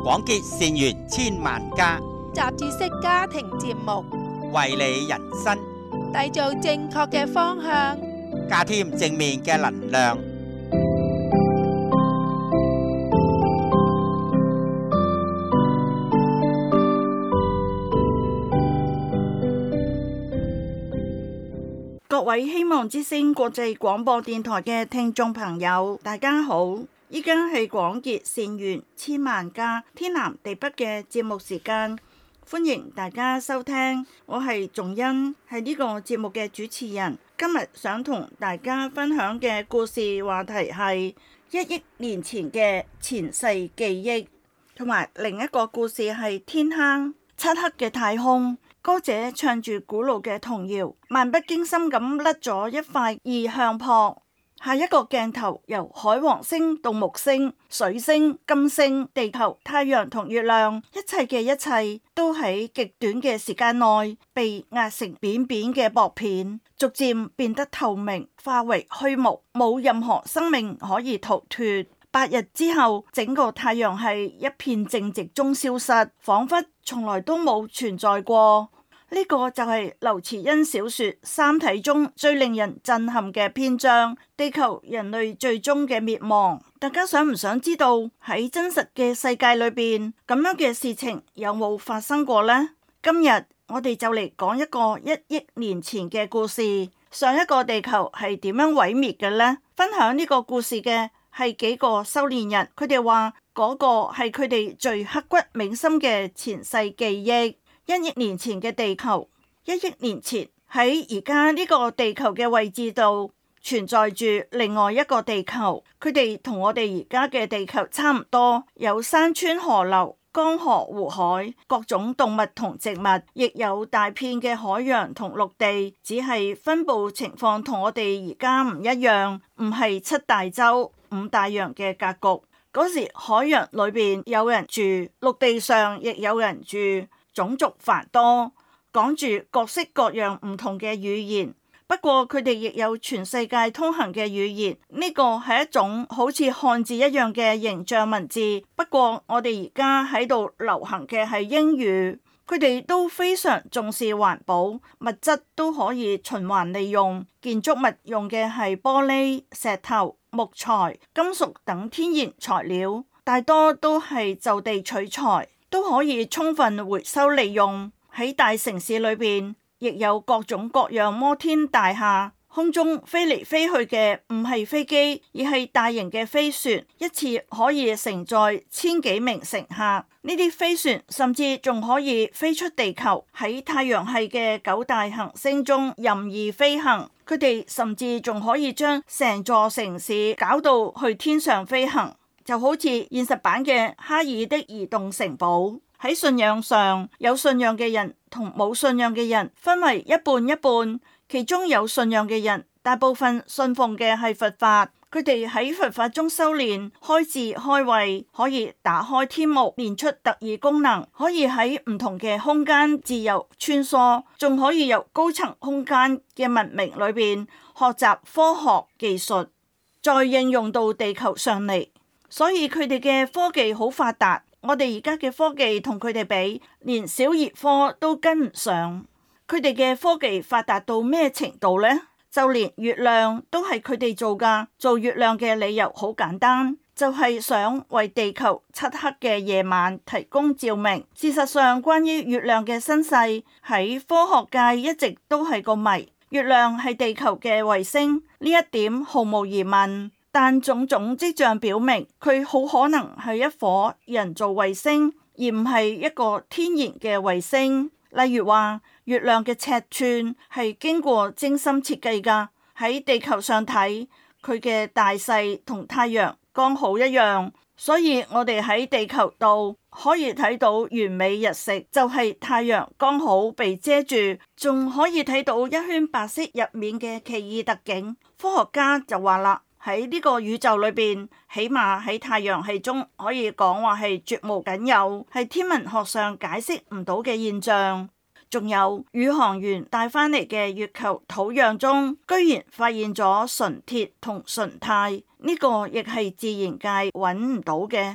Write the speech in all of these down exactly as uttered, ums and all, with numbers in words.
廣結善緣千萬家， 雜誌式家庭節目， 為你人生締造正確嘅方向， 加添正面嘅能量。 各位希望之聲國際廣播電台嘅聽眾朋友，大家好！依家係廣結善緣千萬家天南地北嘅節目時間，歡迎大家收聽。我係仲恩，係呢個節目嘅主持人。今日想同大家分享嘅故事話題係一億年前嘅前世記憶，同埋另一個故事係天坑漆黑嘅太空。歌者唱住古老嘅童謠，漫不經心咁甩咗一塊異相撲。下一個鏡頭由海王星到木星、水星、金星、地球、太陽同月亮，一切嘅一切都喺極短嘅時間內被壓成扁扁嘅薄片，逐漸變得透明，化為虛無，冇任何生命可以逃脫。八日之後，整個太陽系一片靜寂中消失，仿佛從來都冇存在過。呢個就係劉慈欣小說《三體》中最令人震撼嘅篇章，地球人類最終嘅滅亡。大家想唔想知道喺真實嘅世界裏邊咁樣嘅事情有冇發生過呢？今日我哋就嚟講一個一億年前嘅故事。上一個地球係點樣毀滅嘅呢？分享呢個故事嘅係幾個修煉人，佢哋話嗰個係佢哋最刻骨銘心嘅前世記憶。一億年前嘅地球，一億年前喺而家呢個地球嘅位置度存在住另外一個地球，佢哋同我哋而家嘅地球差唔多，有山川河流、江河湖海，各種動物同植物，亦有大片嘅海洋同陸地，只係分佈情況同我哋而家唔一樣，唔係七大洲、五大洋嘅格局。嗰時海洋裏邊有人住，陸地上亦有人住。種族繁多，講住各式各樣唔同嘅語言，不過佢哋亦有全世界通行嘅語言。呢個係一種好似漢字一樣嘅形象文字，不過我哋而家喺度流行嘅係英語。佢哋都非常重視環保，物質都可以循環利用，建築物用嘅係玻璃、石頭、木材、金屬等天然材料，大多都係就地取材，都可以充分回收利用。喺大城市裏邊，亦有各種各樣摩天大廈，空中飛嚟飛去嘅唔係飛機，而係大型嘅飛船，一次可以承載千幾名乘客。呢啲飛船甚至仲可以飛出地球，喺太陽系嘅九大行星中任意飛行。佢哋甚至仲可以將成座城市搞到去天上飛行。就好似現實版嘅哈爾的移動城堡。喺信仰上，有信仰嘅人同冇信仰嘅人分為一半一半，其中有信仰嘅人大部分信奉嘅係佛法，佢哋喺佛法中修煉，開智開慧，可以打開天目，練出特異功能，可以喺唔同嘅空間自由穿梭，仲可以由高層空間嘅文明裏邊學習科學技術，再應用到地球上嚟。所以佢哋嘅科技好發達，我哋而家嘅科技同佢哋比，連小兒科都跟唔上。佢哋嘅科技發達到咩程度呢？就連月亮都係佢哋做㗎。做月亮嘅理由好簡單，就係想為地球漆黑嘅夜晚提供照明。事實上，關於月亮嘅身世喺科學界一直都係個謎。月亮係地球嘅衛星，呢一點毫無疑問。但種種跡象表明，佢好可能係一顆人造衛星，而唔係一個天然嘅衛星。例如話，月亮嘅尺寸係經過精心設計㗎。喺地球上睇，佢嘅大細同太陽剛好一樣，所以我哋喺地球度可以睇到完美日食，就係太陽剛好被遮住，仲可以睇到一圈白色入面嘅奇異特景。科學家就話啦，喺呢個宇宙裏邊，起碼喺太陽系中可以講話係絕無僅有，係天文學上解釋唔到嘅現象。仲有宇航員帶返嚟嘅月球土壤中，居然發現咗純鐵同純鈦，呢個亦係自然界揾唔到嘅。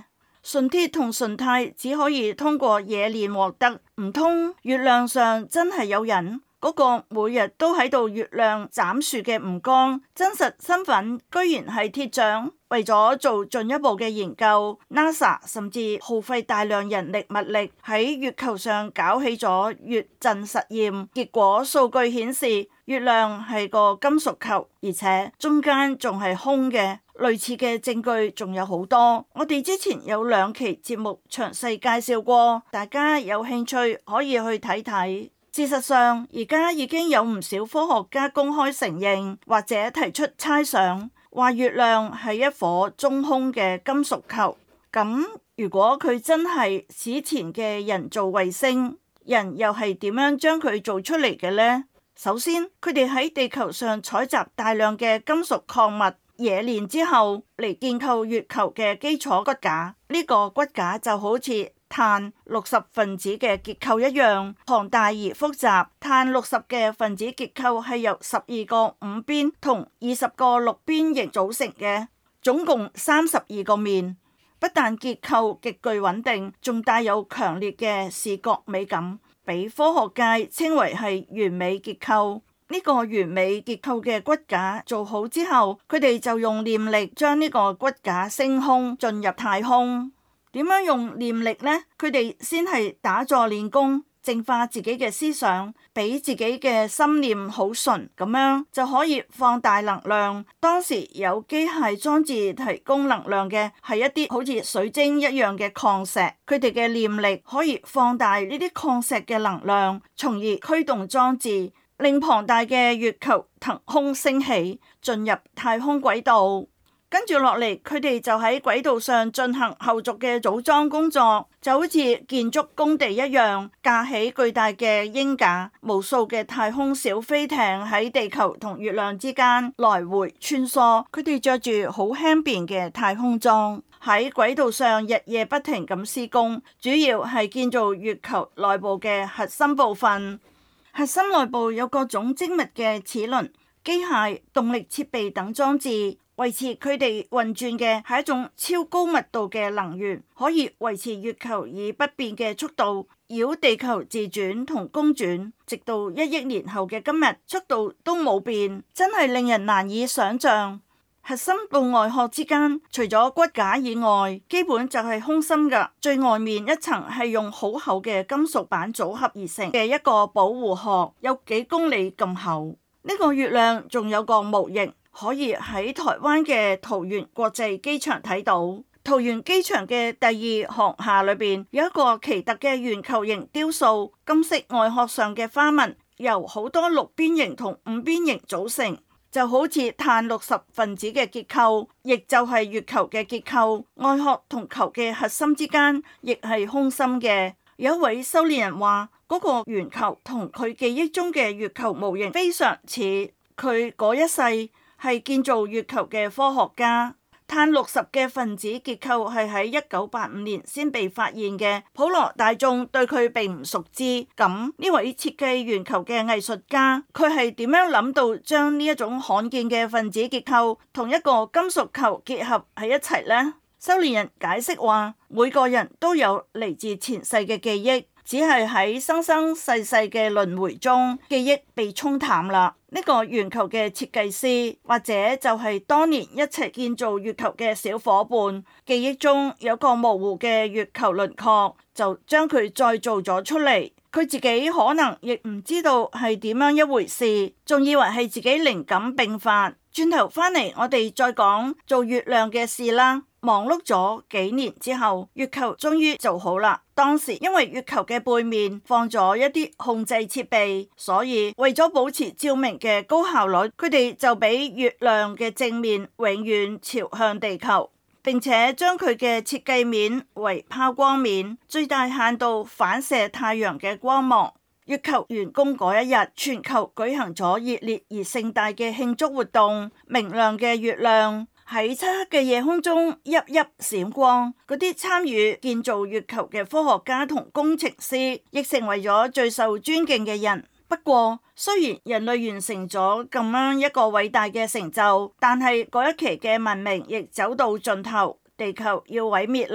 純鐵同純鈦只可以通過冶煉獲得，唔通月亮上真係有人？嗰個每日都喺度月亮斬樹嘅吳剛，真實身份居然係鐵匠。為咗做進一步嘅研究 ，NASA 甚至耗費大量人力物力喺月球上搞起咗月震實驗，結果數據顯示月亮係個金屬球，而且中間仲係空嘅。類似嘅證據仲有好多，我哋之前有兩期節目詳細介紹過，大家有興趣可以去睇睇。事實上，而家已經有唔少科學家公開承認或者提出猜想，話月亮係一顆中空嘅金屬球。咁如果佢真係史前嘅人造衛星，人又係點樣將佢做出嚟嘅呢？首先，佢哋喺地球上採集大量嘅金屬礦物，冶煉之後嚟建構月球嘅基礎骨架。呢個骨架就好似碳六十分子嘅結構一樣龐大而複雜。碳六十嘅分子結構係由十二個五邊同二十個六邊形組成嘅，總共三十二個面。不但結構極具穩定，仲帶有強烈嘅視覺美感，俾科學界稱為係完美結構。呢個完美結構嘅骨架做好之後，佢哋就用念力將呢個骨架升空進入太空。點樣用念力呢？佢哋先係打坐練功，淨化自己嘅思想，俾自己嘅心念好純，咁樣就可以放大能量。當時有機械裝置提供能量嘅係一啲好似水晶一樣嘅礦石，佢哋嘅念力可以放大呢啲礦石嘅能量，從而驅動裝置，令龐大嘅月球騰空升起，進入太空軌道。跟住落嚟，佢哋就喺軌道上進行後續嘅組裝工作，就好似建築工地一樣，架起巨大嘅鷹架，無數嘅太空小飛艇喺地球同月亮之間來回穿梭。佢哋着住好輕便嘅太空裝，喺軌道上日夜不停咁施工，主要係建造月球內部嘅核心部分。核心內部有各種精密嘅齒輪、機械、動力設備等裝置。維持佢哋運轉嘅係一種超高密度嘅能源，可以維持月球以不變嘅速度繞地球自轉同公轉，直到一億年後嘅今日，速度都冇變，真係令人難以想象。核心到外殼之間，除咗骨架以外，基本就係空心㗎。最外面一層係用好厚嘅金屬板組合而成嘅一個保護殼，有幾公里咁厚。呢個月亮仲有個模型，可以喺台灣嘅桃園國際機場睇到。桃園機場嘅第二航廈裏邊有一個奇特嘅圓球形雕塑，金色外殼上嘅花紋由好多六邊形同五邊形組成，就好似碳六十分子嘅結構，亦就係月球嘅結構。外殼同球嘅核心之間亦係空心嘅。有一位修煉人話，嗰個圓球同佢記憶中嘅月球模型非常似，佢嗰一世係建造月球嘅科學家。碳六十嘅分子結構係喺一九八五年先被發現嘅，普羅大眾對佢並唔熟知。咁呢位設計圓球嘅藝術家，佢係點樣諗到將呢一種罕見嘅分子結構同一個金屬球結合喺一齊呢？修煉人解釋話，每個人都有嚟自前世嘅記憶，只係喺生生世世嘅輪迴中，記憶被沖淡啦。呢個圓球嘅設計師，或者就係當年一齊建造月球嘅小伙伴，記憶中有個模糊嘅月球輪廓，就將佢再做咗出嚟。佢自己可能亦唔知道係點樣一回事，仲以為係自己靈感迸發。轉頭返嚟，我哋再講做月亮嘅事啦。忙碌咗幾年之後，月球終於做好啦。當時因為月球嘅背面放咗一啲控制設備，所以為咗保持照明嘅高效率，佢哋就俾月亮嘅正面永遠朝向地球，並且將佢嘅設計面為拋光面，最大限度反射太陽嘅光芒。月球完工嗰一日，全球舉行咗熱烈而盛大嘅慶祝活動。明亮嘅月亮喺漆黑嘅夜空中熠熠閃光，嗰啲參與建造月球嘅科學家同工程師亦成為咗最受尊敬嘅人。不過，雖然人類完成咗咁樣一個偉大嘅成就，但係嗰一期嘅文明亦走到盡頭，地球要毀滅啦。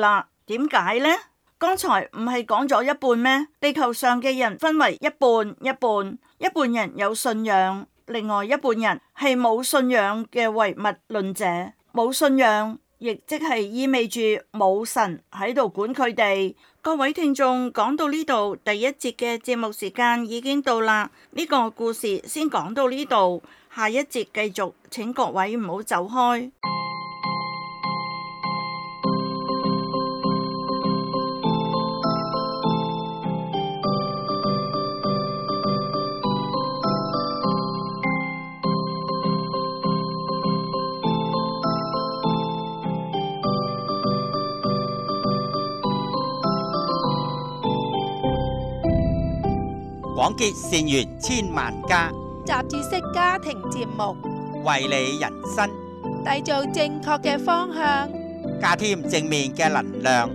點解呢？剛才唔係講咗一半咩？地球上嘅人分為一半一半，一半人有信仰，另外一半人係冇信仰嘅唯物論者。冇信仰亦即係意味住冇神喺度管佢哋。各位聽眾，講到呢度，第一節嘅節目時間已經到啦。呢個故事先講到呢度，下一節繼續，請各位唔好走開。 廣結善緣千萬家， 雜誌式家庭節目， 為你人生締造正確嘅方向， 加添正面嘅能量。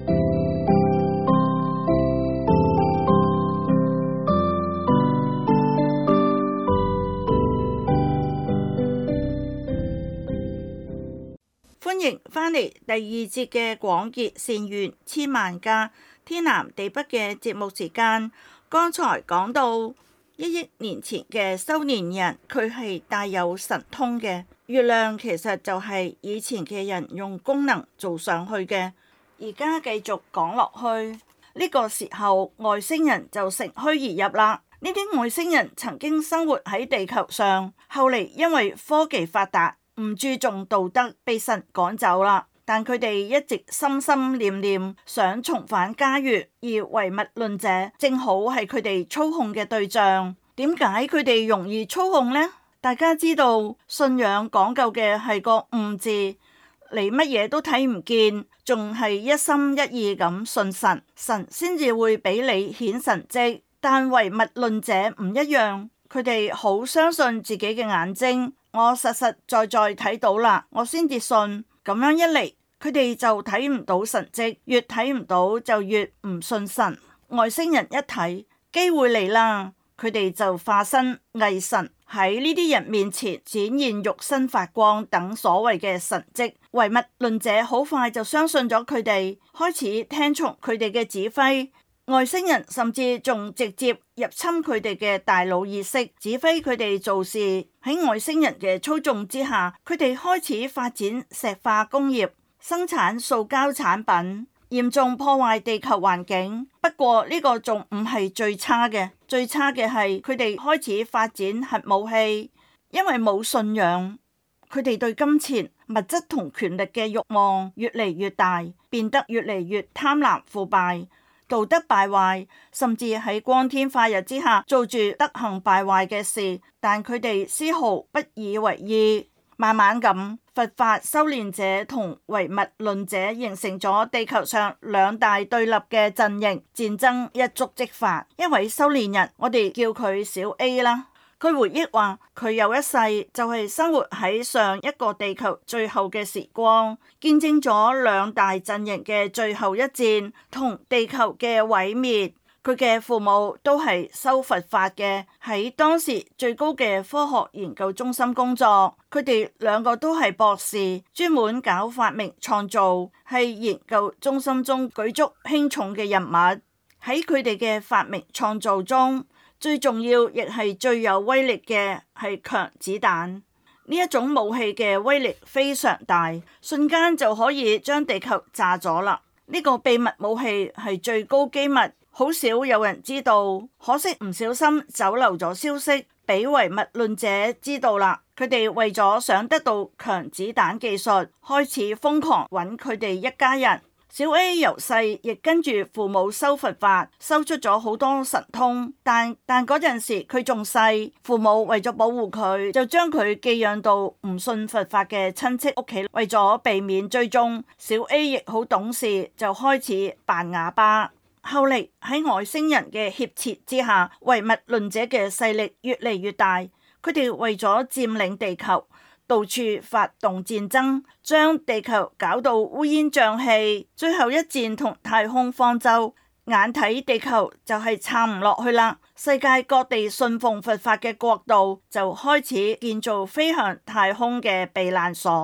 歡迎返嚟第二節嘅廣結善緣千萬家，天南地北嘅節目時間。剛才講到一億年前嘅修煉人，佢係帶有神通嘅。月亮其實就係以前嘅人用功能做上去嘅。而家繼續講落去，呢個時候外星人就乘虛而入啦。呢啲外星人曾經生活喺地球上，後嚟因為科技發達，唔注重道德，被神趕走啦。但佢哋一直心心念念想重返家園，而唯物論者正好係佢哋操控嘅對象。點解佢哋容易操控呢？大家知道信仰講究嘅係個悟字，你乜嘢都睇唔見，仲係一心一意咁信神，神先至會俾你顯神蹟。但唯物論者唔一樣，佢哋好相信自己嘅眼睛，我實實在在睇到啦，我先至信。咁樣一嚟，佢哋就睇唔到神蹟，越睇唔到就越唔信神。外星人一睇機會嚟啦，佢哋就化身偽神，喺呢啲人面前展現肉身發光等所謂嘅神蹟。唯物論者好快就相信咗佢哋，開始聽從佢哋嘅指揮。外星人甚至仲直接入侵佢哋嘅大腦意識，指揮佢哋做事。喺外星人嘅操縱之下，佢哋開始發展石化工業，生產塑膠產品，嚴重破壞地球環境。不過呢個仲唔係最差嘅，最差嘅係佢哋開始發展核武器。因為冇信仰，佢哋對金錢、物質同權力嘅慾望越嚟越大，變得越嚟越貪婪腐敗，道德敗壞，甚至喺光天化日之下做住德行敗壞嘅事，但佢哋絲毫不以為意。慢慢咁，佛法修煉者同唯物論者形成咗地球上兩大對立嘅陣營，戰爭一觸即發。一位修煉人，我哋叫佢小 A 啦。佢回憶話，佢有一世就係生活喺上一個地球最後嘅時光，見證咗兩大陣營嘅最後一戰同地球嘅毀滅。佢嘅父母都係修佛法嘅，喺當時最高嘅科學研究中心工作。佢哋兩個都係博士，專門搞發明創造，係研究中心中舉足輕重嘅人物。喺佢哋嘅發明創造中，最重要亦係最有威力嘅係強子彈。呢一種武器嘅威力非常大，瞬間就可以將地球炸咗啦。呢個秘密武器係最高機密，好少有人知道。可惜唔小心走漏咗消息，俾唯物論者知道啦。佢哋為咗想得到強子彈技術，開始瘋狂揾佢哋一家人。小 A 由細亦跟住父母修佛法，修出咗好多神通，但但嗰陣時佢仲細，父母為咗保護佢，就將佢寄養到唔信佛法嘅親戚屋企。為咗避免追蹤，小 A 亦好懂事，就開始扮啞巴。後嚟喺外星人嘅挾持之下，唯物論者嘅勢力越嚟越大，佢哋為咗佔領地球，到處發動戰爭，將地球搞到烏煙瘴氣。最後一戰同太空方舟，眼睇地球就係撐唔落去啦。世界各地信奉佛法嘅國度就開始建造飛向太空嘅避難所。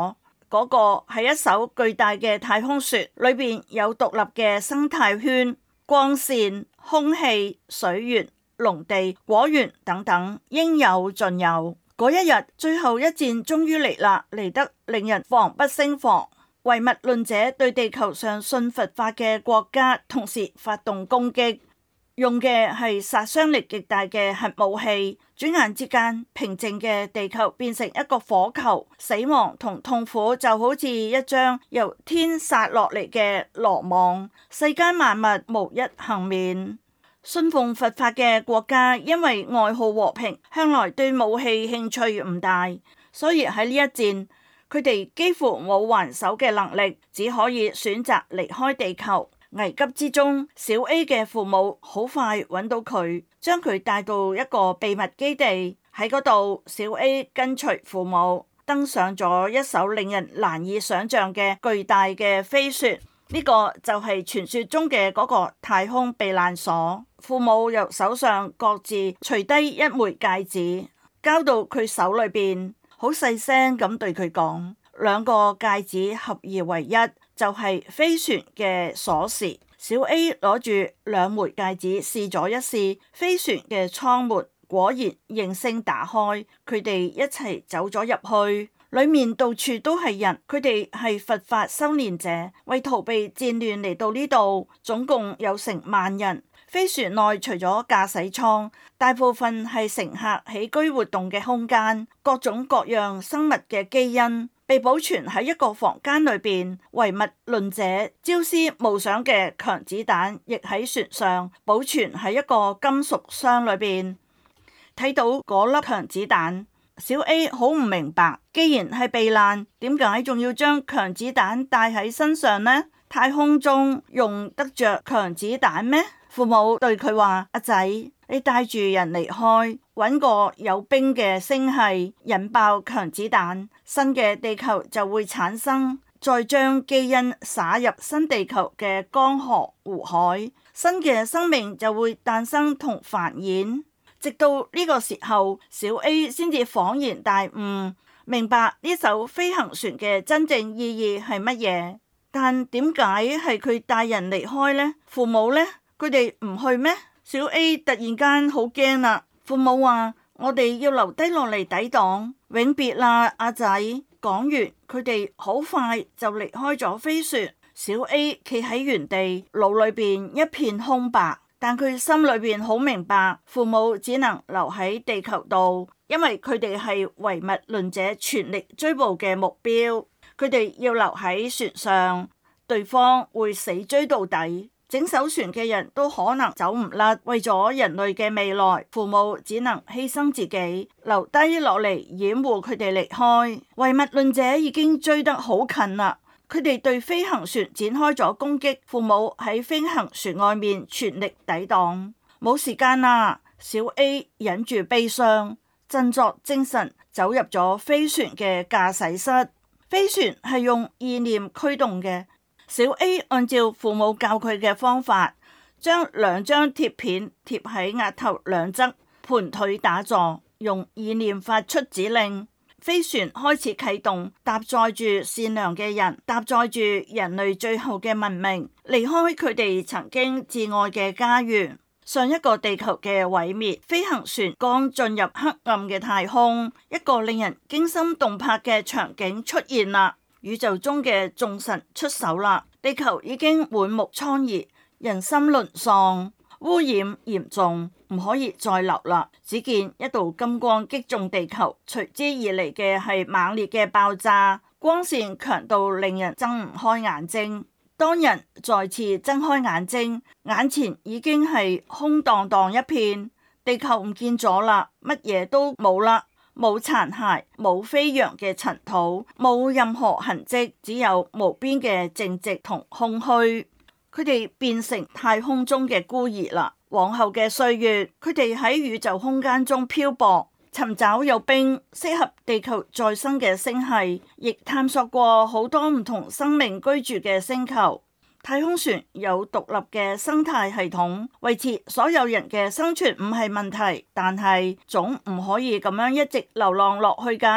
嗰個係一艘巨大嘅太空船，裏邊有獨立嘅生態圈、光線、空氣、水源、農地、果園等等，應有盡有。嗰一日，最後一戰終於嚟啦，嚟得令人防不勝防。唯物論者對地球上信佛法嘅國家同時發動攻擊，用嘅係殺傷力極大嘅核武器。轉眼之間，平靜嘅地球變成一個火球，死亡同痛苦就好似一張由天撒落嚟嘅羅網，世間萬物無一幸免。信奉佛法嘅國家因為愛好和平，向來對武器興趣唔大，所以喺呢一戰，佢哋幾乎冇還手嘅能力，只可以選擇離開地球。危急之中，小 A 嘅父母好快揾到佢，將佢帶到一個秘密基地。喺嗰度，小 A 跟隨父母登上咗一艘令人難以想象嘅巨大嘅飛船。呢個就係傳說中嘅嗰個太空避難所。父母由手上各自除低一枚戒指，交到佢手裏邊，好細聲咁對佢講，兩個戒指合二為一，就係飛船嘅鎖匙。小 A 攞住兩枚戒指試咗一試，飛船嘅艙門果然應聲打開，佢哋一齊走咗入去。裏面到處都係人，佢哋係佛法修煉者，為逃避戰亂嚟到呢度，總共有成萬人。飛船內除咗駕駛艙，大部分係乘客起居活動嘅空間，各種各樣生物嘅基因被保存喺一個房間裏邊。唯物論者朝思暮想嘅強子彈亦喺船上保存喺一個金屬箱裏邊。睇到嗰粒強子彈，小 A 好唔明白，既然係避難，點解仲要將強子彈帶喺身上呢？太空中用得着強子彈咩？父母對佢話：阿仔，你帶住人離開，揾個有冰嘅星系，引爆強子彈，新嘅地球就會產生，再將基因灑入新地球嘅江河湖海，新嘅生命就會誕生同繁衍。直到呢個時候，小 A 先至恍然大悟，明白呢艘飛行船嘅真正意義係乜嘢。但點解係佢帶人離開呢？父母呢？佢哋唔去咩？小 A 突然間好驚啦。父母話：我哋要留低落嚟抵擋，永別啦，阿仔。講完，佢哋好快就離開咗飛船。小 A 企喺原地，腦裏邊一片空白，但佢心裏邊好明白，父母只能留喺地球度，因為佢哋係唯物論者全力追捕嘅目標。佢哋要留喺船上，對方會死追到底。整艘船嘅人都可能走唔甩，為咗人類嘅未來，父母只能犧牲自己，留低落嚟掩護佢哋離開。唯物論者已經追得好近啦，佢哋對飛行船展開咗攻擊，父母喺飛行船外面全力抵擋。冇時間啦，小 A 忍住悲傷，振作精神，走入咗飛船嘅駕駛室。飛船係用意念驅動嘅。小 A 按照父母教佢嘅方法，將兩張鐵片貼喺額頭兩側，盤腿打坐，用意念發出指令。飛船開始啟動，搭載住善良嘅人，搭載住人類最後嘅文明，離開佢哋曾經摯愛嘅家園。上一個地球嘅毀滅，飛行船剛進入黑暗嘅太空，一個令人驚心動魄嘅場景出現啦。宇宙中嘅眾神出手啦，地球已經滿目瘡痍，人心淪喪，污染嚴重，唔可以再留啦。只見一道金光擊中地球，隨之而嚟嘅係猛烈嘅爆炸，光線強到令人睜唔開眼睛。當人再次睜開眼睛，眼前已經係空蕩蕩一片，地球唔見咗啦，乜嘢都冇啦。冇殘骸，冇飛揚嘅塵土，冇任何痕跡，只有無邊嘅靜寂同空虛。佢哋變成太空中嘅孤兒啦。往後嘅歲月，佢哋喺宇宙空間中漂泊，尋找有冰適合地球再生嘅星系，亦探索過好多唔同生命居住嘅星球。太空船有獨立嘅生態系統，維持所有人嘅生存唔係問題，但係總唔可以咁樣一直流浪落去㗎。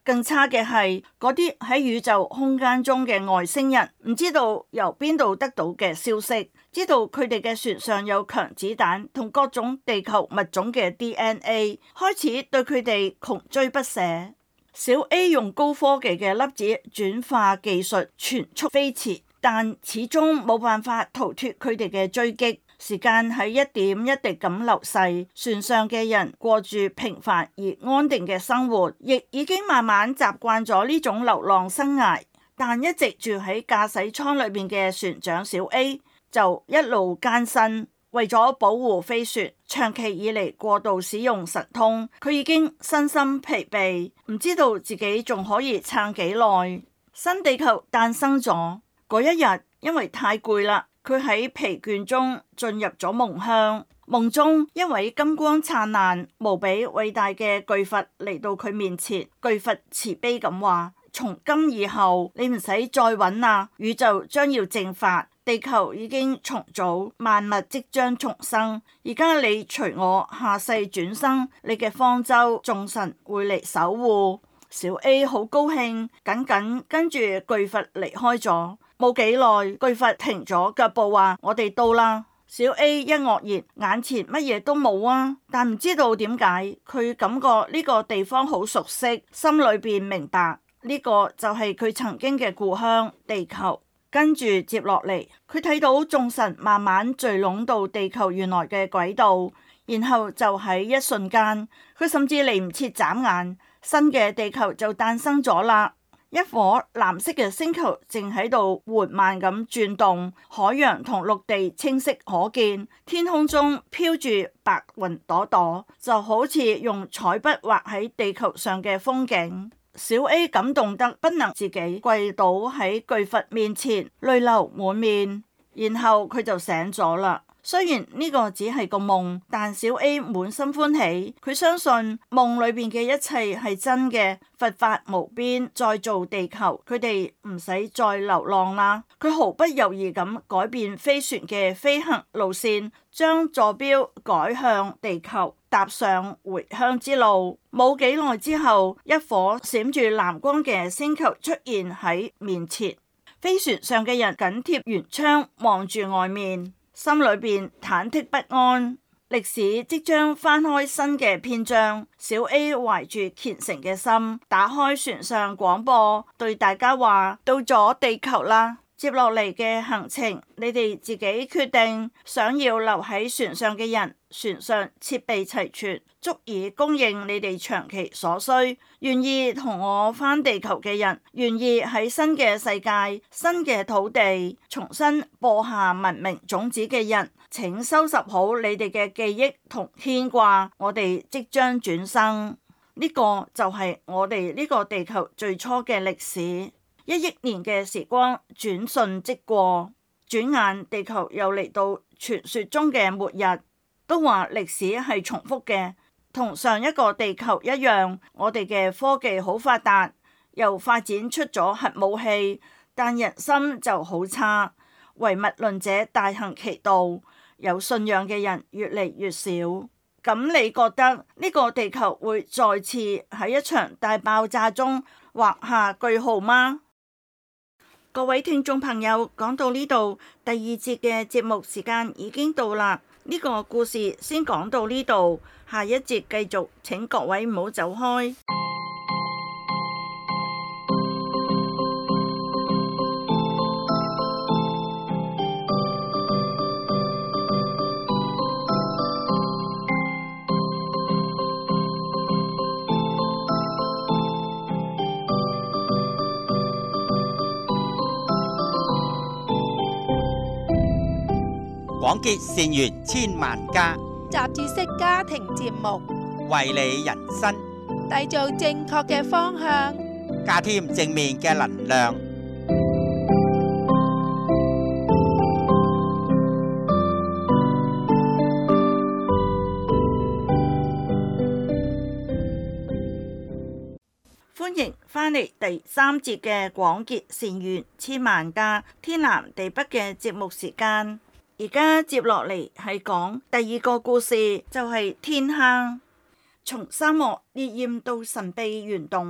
更差嘅係嗰啲喺宇宙空間中嘅外星人，唔知道由邊度得到嘅消息，知道佢哋嘅船上有強子彈同各種地球物種嘅 D N A， 開始對佢哋窮追不捨。小 A 用高科技嘅粒子轉化技術全速飛馳，但始終冇辦法逃脫佢哋嘅追擊。時間喺一點一滴咁流逝，船上嘅人過住平凡而安定嘅生活，亦已經慢慢習慣咗呢種流浪生涯。但一直住喺駕駛艙裏面嘅船長小 A 就一路艱辛，為咗保護飛船，長期以嚟過度使用神通，佢已經身心疲憊，唔知道自己仲可以撐幾耐。新地球誕生咗嗰一日，因為太攰啦。佢喺疲倦中進入咗夢鄉，夢中一位金光燦爛、無比偉大嘅巨佛嚟到佢面前。巨佛慈悲咁話：從今以後，你唔使再揾啦，宇宙將要正法，地球已經重組，萬物即將重生。而家你隨我下世轉生，你嘅方舟眾神會嚟守護。小 A 好高興，緊緊跟住巨佛離開咗。冇幾耐，巨佛停咗腳步，話：我哋到啦。小 A 一愕然，眼前乜嘢都冇啊，但唔知道點解，佢感覺呢個地方好熟悉，心裏邊明白呢個就係佢曾經嘅故鄉地球。跟住接落嚟，佢睇到眾神慢慢聚攏到地球原來嘅軌道，然後就喺一瞬間，佢甚至嚟唔切眨眼，新嘅地球就誕生咗啦。一顆藍色嘅星球正喺度緩慢咁轉動，海洋同陸地清晰可見，天空中飄住白雲朵朵，就好似用彩筆畫喺地球上嘅風景。小 A 感動得不能自己，跪倒喺巨佛面前，淚流滿面，然後佢就醒咗啦。雖然呢個只係個夢，但小 A 滿心歡喜，佢相信夢裏邊嘅一切係真嘅，佛法無邊，再造地球，佢哋唔使再流浪啦。佢毫不猶豫咁改變飛船嘅飛行路線，將坐標改向地球，踏上回鄉之路。冇幾耐之後，一顆閃住藍光嘅星球出現喺面前，飛船上嘅人緊貼舷窗望住外面，心裏邊忐忑不安，歷史即將翻開新嘅篇章。小 A 懷住虔誠嘅心，打開船上廣播，對大家話：到咗地球啦，接落嚟嘅行程你哋自己決定。想要留喺船上嘅人，船上設備齊全，足以供應你哋長期所需。願意同我返地球嘅人，願意喺新嘅世界、新嘅土地重新播下文明種子嘅人，請收拾好你哋嘅記憶同牽掛。我哋即將轉生，呢個就係我哋呢個地球最初嘅歷史。一億年嘅時光轉瞬即過，轉眼地球又嚟到傳說中嘅末日。都話歷史係重複嘅，同上一個地球一樣，我哋嘅科技好發達，又發展出咗核武器，但人心就好差，唯物論者大行其道，有信仰嘅人越嚟越少。咁你覺得呢個地球會再次喺一場大爆炸中畫下句號嗎？各位聽眾朋友，講到呢度，第二節嘅節目時間已經到啦。呢個故事先講到呢度，下一節繼續，請各位唔好走開。 廣結善緣千萬家， 雜誌式家庭節目， 為你人生締造正確嘅方向， 加添正面嘅能量。 歡迎返嚟第三節嘅廣結善緣千萬家天南地北嘅節目時間。而家接落嚟係講第二個故事，就係天坑。從沙漠烈焰到神秘圓洞，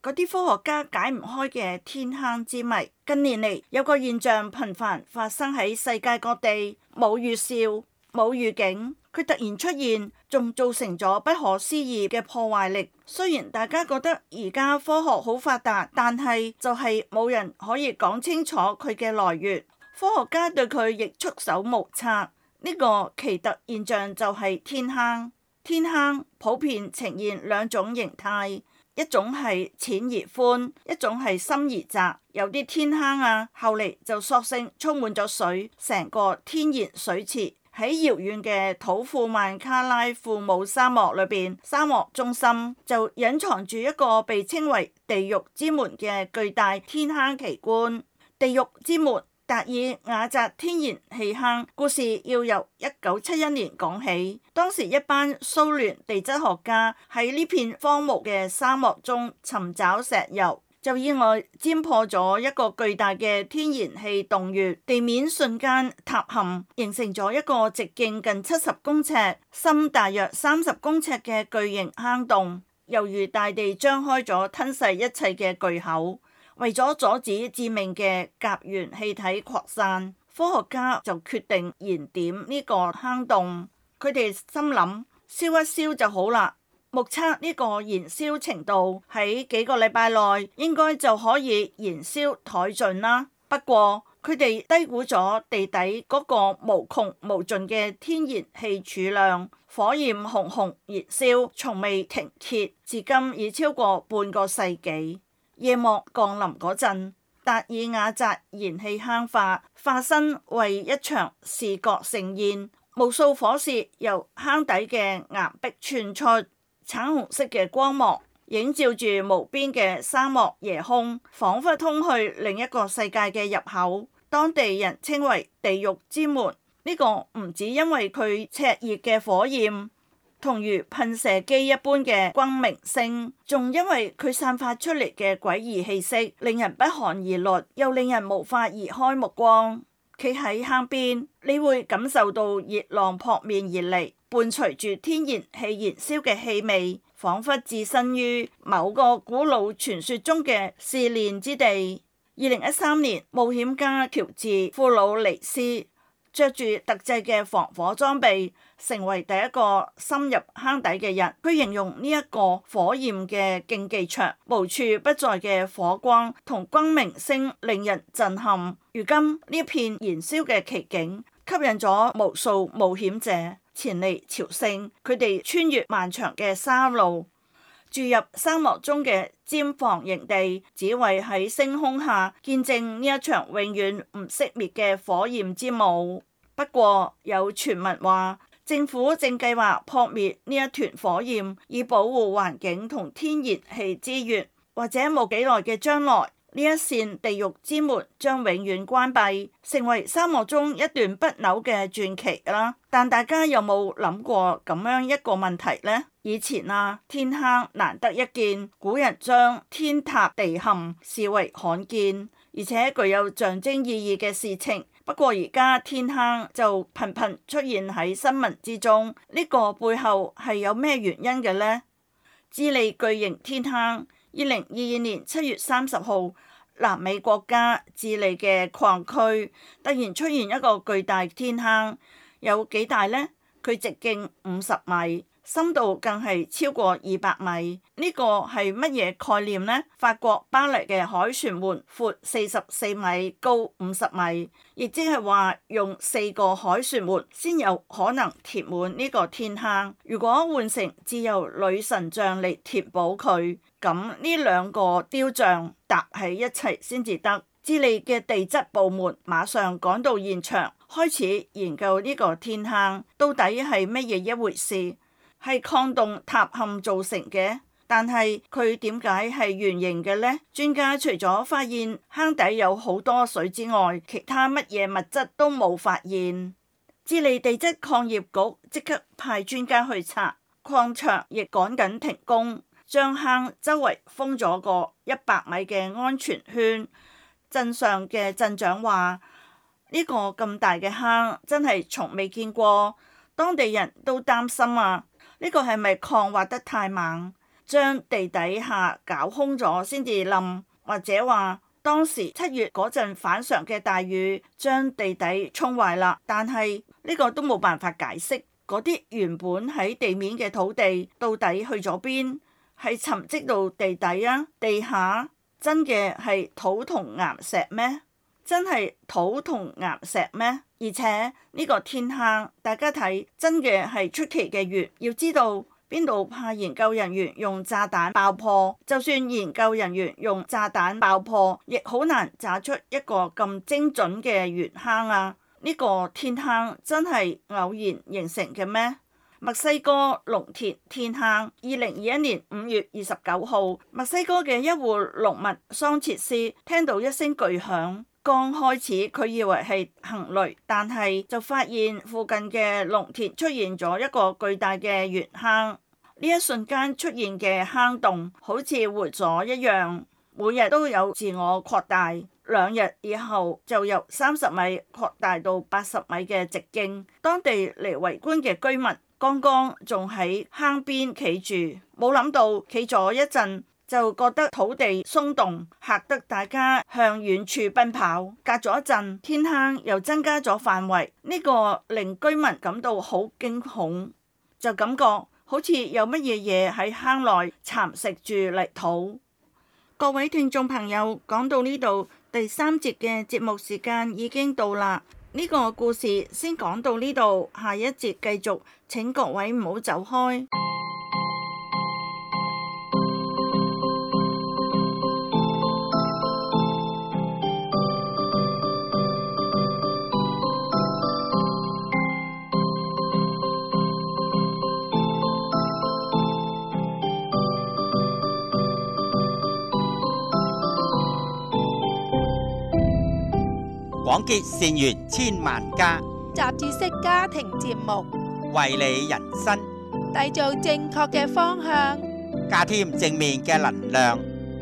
嗰啲科學家解唔開嘅天坑之謎。近年嚟有個現象頻繁發生喺世界各地，冇預兆、冇預警，佢突然出現，仲造成咗不可思議嘅破壞力。雖然大家覺得而家科學好發達，但係就係冇人可以講清楚佢嘅來源。科學家對佢亦束手無策。呢個奇特現象就係天坑。天坑普遍呈現兩種形態。一種係淺而寬，一種係深而窄。有啲天坑啊，後嚟就索性充滿咗水，成個天然水池。喺遙遠嘅土庫曼卡拉庫姆沙漠裏邊，沙漠中心就隱藏住一個被稱為地獄之門嘅巨大天坑奇觀。地獄之門達爾瓦澤天然氣坑故事要由一九七一年講起。當時一班蘇聯地質學家喺呢片荒蕪嘅沙漠中尋找石油，就意外尖破咗一個巨大嘅天然氣洞穴，地面瞬間塌陷，形成咗一個直徑近七十公尺、深大約三十公尺嘅巨型坑洞，猶如大地張開咗吞噬一切嘅巨口。為咗阻止致命嘅甲烷氣體擴散，科學家就決定燃點呢個坑洞。佢哋心諗燒一燒就好啦，目測呢個燃燒程度喺幾個禮拜內應該就可以燃燒殆盡啦。不過佢哋低估咗地底嗰個無窮無盡嘅天然氣儲量，火焰熊熊燃燒，從未停歇，至今已超過半個世紀。夜幕降臨嗰陣，達爾瓦澤燃氣坑化化身為一場視覺盛宴，無數火舌由坑底嘅岩壁竄出，橙紅色嘅光芒映照住無邊嘅沙漠夜空，仿佛通去另一個世界嘅入口。當地人稱為地獄之門。呢、這個唔止因為佢熾熱嘅火焰同如噴射機一般嘅光明聲，仲因為佢散發出嚟嘅詭異氣息，令人不寒而慄，又令人無法移開目光。企喺坑邊，你會感受到熱浪撲面而嚟，伴隨住天然氣燃燒嘅氣味，仿佛置身於某個古老傳說中嘅試煉之地。二零一三年，冒險家喬治庫魯尼斯着住特製嘅防火裝備，成為第一個深入坑底嘅人。佢形容呢一個火焰嘅競技場，無處不在嘅火光同光明聲令人震撼。如今呢片燃燒嘅奇景，吸引咗無數冒險者前嚟朝聖。佢哋穿越漫長嘅沙路，注入沙漠中嘅尖房營地，只為喺星空下見證呢一場永遠唔熄滅嘅火焰之舞。不過有傳聞話，政府正計劃撲滅呢一團火焰，以保護環境同天然氣資源。或者冇幾耐嘅將來，呢一扇地獄之門將永遠關閉，成為沙漠中一段不朽嘅傳奇啦。但大家有冇諗過咁樣一個問題呢？以前啊，天坑難得一見，古人將天塌地陷視為罕見，而且具有象徵意義嘅事情。不過而家天坑就頻頻出現喺新聞之中，呢個背後係有咩原因嘅呢？智利巨型天坑，二零二二年七月三十號，南美國家智利嘅礦區突然出現一個巨大天坑，有幾大呢？佢直徑五十米。深度更係超過二百米，呢個係乜嘢概念呢？法國巴黎嘅凱旋門闊四十四米，高五十米，亦即係話用四個凱旋門先有可能填滿呢個天坑。如果換成自由女神像嚟填補佢，咁呢兩個雕像搭喺一齊先至得。智利嘅地質部門馬上趕到現場，開始研究呢個天坑到底係乜嘢一回事。係礦洞塌陷造成嘅，但係佢點解係圓形嘅呢？專家除咗發現坑底有好多水之外，其他乜嘢物質都冇發現。智利地質礦業局即刻派專家去查，礦場亦趕緊停工，將坑周圍封咗個一百米嘅安全圈。鎮上嘅鎮長話：呢個咁大嘅坑真係從未見過，當地人都擔心啊！呢個係咪礦挖得太猛？ 將地底下搞空咗先至冧，或者話當時七月嗰陣反常嘅大雨將地底沖壞啦。但係呢個都冇辦法解釋嗰啲原本喺地面嘅土地到底去咗邊？係沉積到地底啊？地下真嘅係土同岩石咩？真係土同岩石咩？而且呢個天坑，大家睇真嘅係出奇嘅遠。要知道邊度怕研究人員用炸彈爆破？就算研究人員用炸彈爆破，亦好難炸出一個咁精準嘅圓坑啊！呢個天坑真係偶然形成嘅咩？墨西哥農田天坑，二零二一年五月二十九號，墨西哥嘅一戶農民桑切斯聽到一聲巨響，剛開始佢以為係行雷，但係就發現附近嘅農田出現咗一個巨大嘅圓坑。呢一瞬間出現嘅坑洞好似活咗一樣，每日都有自我擴大。兩日以後就由三十米擴大到八十米嘅直徑。當地嚟圍觀嘅居民剛剛仲喺坑邊企住，冇諗到企咗一陣就覺得土地鬆動，嚇得大家向遠處奔跑。隔咗一陣，天坑又增加咗範圍，呢個令居民感到好驚恐，就感覺好似有乜嘢嘢喺坑內蠶食住泥土。各位聽眾朋友，講到呢度，第三節嘅節目時間已經到啦。呢個故事先講到呢度，下一節繼續，請各位唔好走開。 廣結善緣千萬家， 雜誌式家庭節目， 為你人生締造正確嘅方向， 加添正面嘅能量。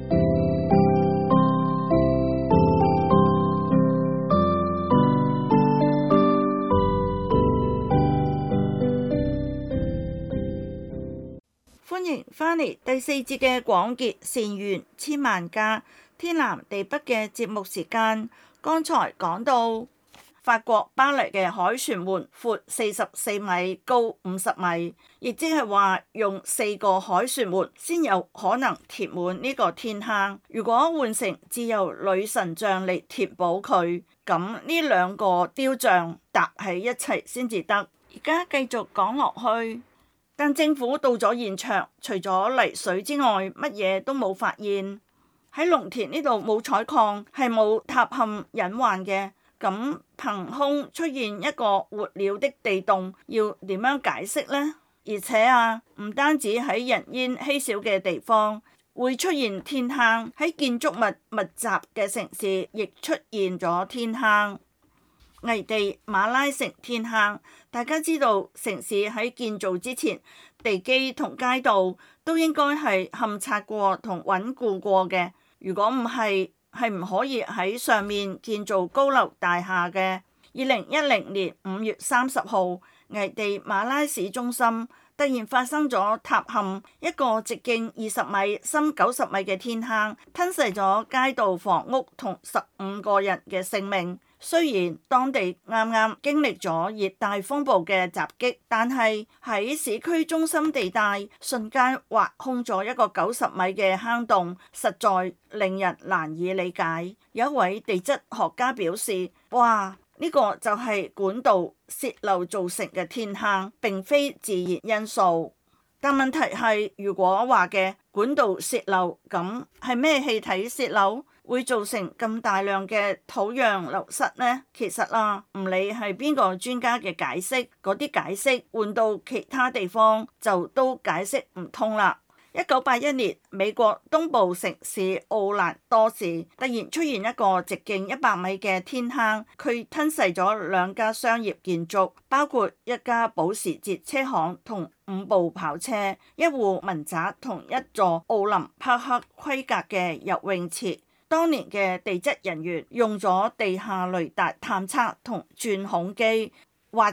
歡迎返嚟第四節嘅廣結善緣千萬家，天南地北嘅節目時間。剛才講到法國巴黎嘅凱旋門闊四十四米，高五十米，亦即係話用四個凱旋門先有可能填滿呢個天坑。如果換成自由女神像嚟填補佢，咁呢兩個雕像搭喺一齊先至得。而家繼續講落去，但政府到咗現場，除咗泥水之外，乜嘢都冇發現。喺農田呢度冇採礦，係冇塌陷隱患嘅。咁憑空出現一個活了的地洞，要點樣解釋呢？而且啊，唔單止喺人煙稀少嘅地方會出現天坑，喺建築物密集嘅城市亦出現咗天坑。危地馬拉城天坑，大家知道城市喺建造之前，地基同街道都應該係勘察過同穩固過嘅。如果唔係，係唔可以喺上面建造高樓大廈嘅。二零一零年五月三十號，危地馬拉市中心突然發生咗塌陷，一個直徑二十米、深九十米嘅天坑，吞噬咗街道房屋同十五個人嘅性命。雖然當地啱啱經歷咗熱帶風暴嘅襲擊，但係喺市區中心地帶瞬間挖空咗一個九十米嘅坑洞，實在令人難以理解。有一位地質學家表示：哇，呢個就係管道洩漏造成嘅天坑，並非自然因素。但問題係，如果話嘅管道洩漏，咁係咩氣體洩漏？會造成咁大量嘅土壤流失呢？其實啊，唔理係邊個專家嘅解釋，嗰啲解釋換到其他地方就都解釋唔通啦。一九八一年，美國東部城市奧蘭多市突然出現一個直徑一百米嘅天坑，佢吞噬咗兩家商業建築，包括一家保時捷車行同五部跑車、一戶民宅同一座奧林匹克規格嘅游泳池。當年嘅地質人員用咗地下雷達探測同鑽孔機挖掘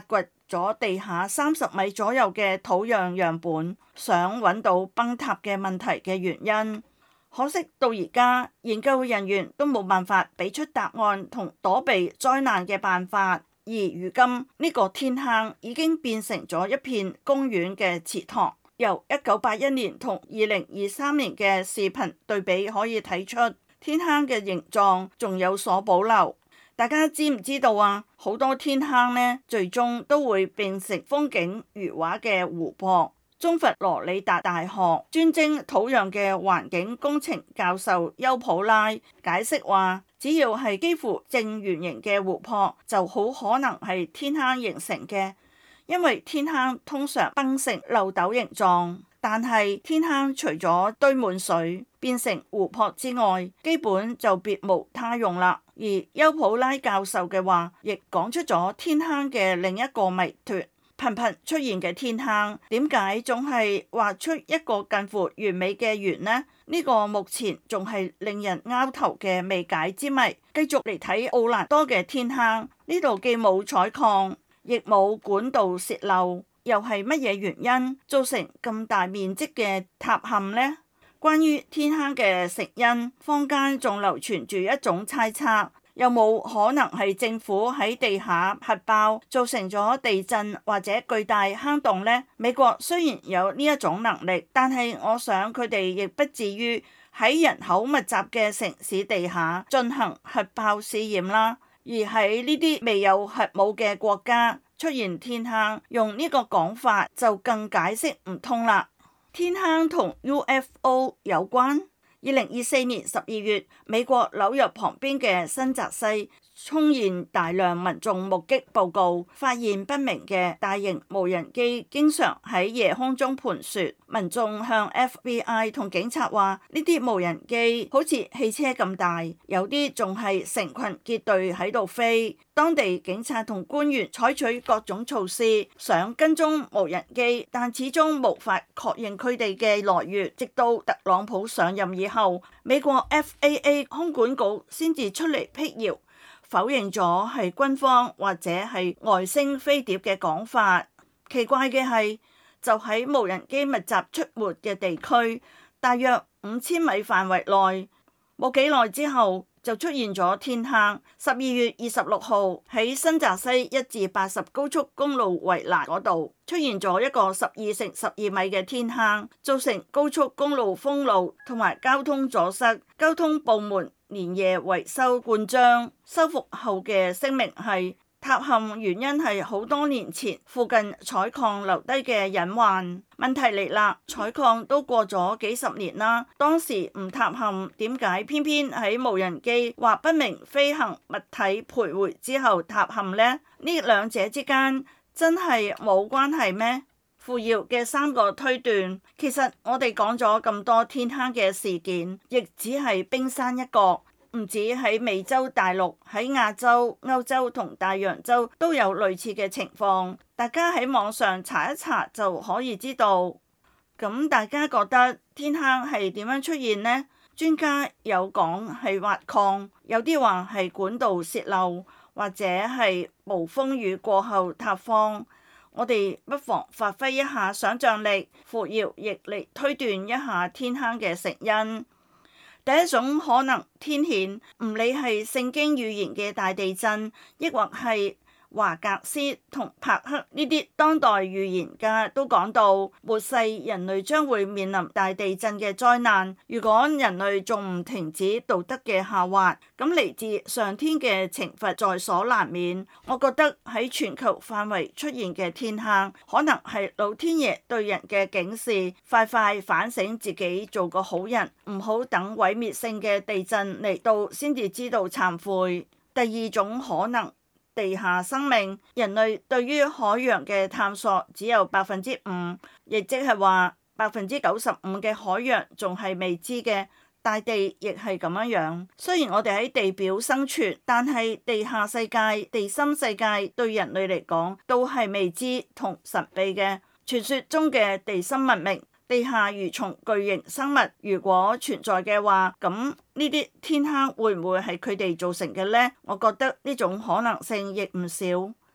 咗地下三十米左右嘅土壤樣本，想揾到崩塌嘅問題嘅原因。可惜到而家研究人員都冇辦法俾出答案同躲避災難嘅辦法，而如今呢個天坑已經變成咗一片公園嘅池塘。由一九八一年同二零二三年嘅視頻對比可以睇出，天坑嘅形狀仲有所保留。大家知唔知道啊？好多天坑呢，最終都會變成風景如畫嘅湖泊。中佛羅里達大學專精土壤嘅環境工程教授丘普拉解釋話，只要係幾乎正圓形嘅湖泊，就好可能係天坑形成嘅，因為天坑通常崩成漏斗形狀。但係天坑除咗堆滿水變成湖泊之外，基本就別無他用啦。而丘普拉教授嘅話，亦講出咗天坑嘅另一個謎團。頻頻出現嘅天坑，點解總係畫出一個近乎完美嘅圓呢？呢個目前仲係令人拗頭嘅未解之謎。繼續嚟睇奧蘭多嘅天坑，呢度既冇採礦，亦冇管道洩漏，又係乜嘢原因造成咁大面積嘅塌陷呢？關於天坑嘅成因，坊間仲流傳住一種猜測。有冇可能係政府喺地下核爆造成咗地震或者巨大坑洞呢？美國雖然有呢一種能力，但係我想佢哋亦不至於喺人口密集嘅城市地下進行核爆試驗啦。而喺呢啲未有核武嘅國家出現天坑，用呢個講法就更解釋唔通啦。天坑同 U F O 有關？二零二四年十二月，美國紐約旁邊嘅新澤西涌現大量民眾目擊報告，發現不明嘅大型無人機經常喺夜空中盤旋。民眾向 F B I 同警察話，呢啲無人機好似汽車咁大，有啲仲係成群結隊喺度飛。當地警察同官員採取各種措施，想跟蹤無人機，但始終無法確認佢哋嘅來源。直到特朗普上任以後，美國 F A A 空管局先至出嚟闢謠，否認咗係軍方或者係外星飛碟嘅講法。奇怪嘅係，就喺無人機密集出沒嘅地區，大約五千米範圍內，冇幾耐之後就出現咗天坑。十二月二十六號喺新澤西一至八十高速公路圍欄嗰度出現咗一個十二乘十二米嘅天坑，造成高速公路封路同埋交通阻塞。交通部門連夜維修灌漿，修復後嘅聲明係，塌陷原因係好多年前附近採礦留低嘅隱患。問題嚟啦，採礦都過咗幾十年啦，當時唔塌陷，點解偏偏喺無人機或不明飛行物體徘徊之後塌陷呢？呢兩者之間真係冇關係咩？傅瑤嘅三個推斷，其實我哋講咗咁多天坑嘅事件，亦只係冰山一角。唔止喺美洲大陸，喺亞洲、歐洲同大洋洲都有類似嘅情況，大家喺網上查一查就可以知道。咁大家覺得天坑係點樣出現呢？專家有講係挖礦，有啲話係管道洩漏，或者係暴風雨過後塌方。我哋不妨發揮一下想像力，傅瑤亦嚟推斷一下天坑嘅成因。第一種可能天譴，唔理係聖經預言嘅大地震，抑或係華格斯同柏克呢啲當代預言家都講到，末世人類將會面臨大地震嘅災難。如果人類仲唔停止道德嘅下滑，咁嚟自上天嘅懲罰在所難免。我覺得喺全球範圍出現嘅天坑，可能係老天爺對人嘅警示，快快反省自己，做個好人，唔好等毀滅性嘅地震嚟到先至知道懺悔。第二種可能，地下生命，人類對於海洋嘅探索只有百分之五，亦即係話百分之九十五嘅海洋仲係未知嘅。大地亦係咁樣樣，雖然我哋喺地表生存，但係地下世界、地心世界對人類嚟講都係未知同神秘嘅。傳說中嘅地心文明，地下蠕蟲巨型生物如果存在嘅話，咁呢啲天坑會唔會係佢哋造成嘅呢？我覺得呢種可能性亦唔少。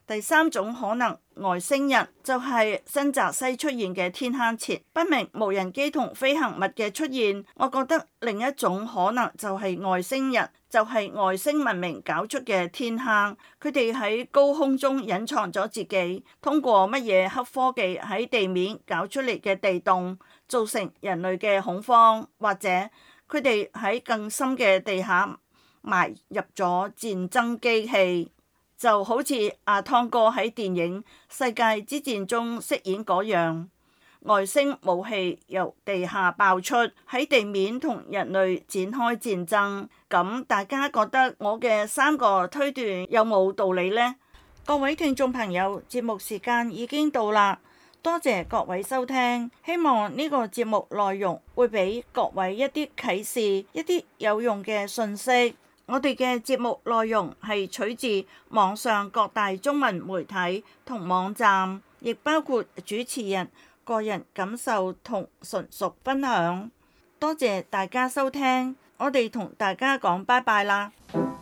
第三種可能，外星人就係新澤西出現嘅天坑前不明無人機同飛行物嘅出現。我覺得另一種可能就係外星人，就係外星文明搞出嘅天坑。佢哋喺高空中隱藏咗自己，通過乜嘢黑科技喺地面搞出嚟嘅地洞，造成人類嘅恐慌，或者佢哋喺更深嘅地下埋入咗戰爭機器。就好似阿湯哥喺電影《世界之戰》中飾演嗰樣，外星武器由地下爆出，喺地面同人類展開戰爭。咁大家覺得我嘅三個推斷有冇道理呢？各位聽眾朋友，節目時間已經到啦，多謝各位收聽，希望呢個節目內容會俾各位一啲啟示，一啲有用嘅信息。我哋嘅節目內容係取自網上各大中文媒體同網站，亦包括主持人個人感受同純屬分享。多謝大家收聽，我哋同大家講拜拜啦。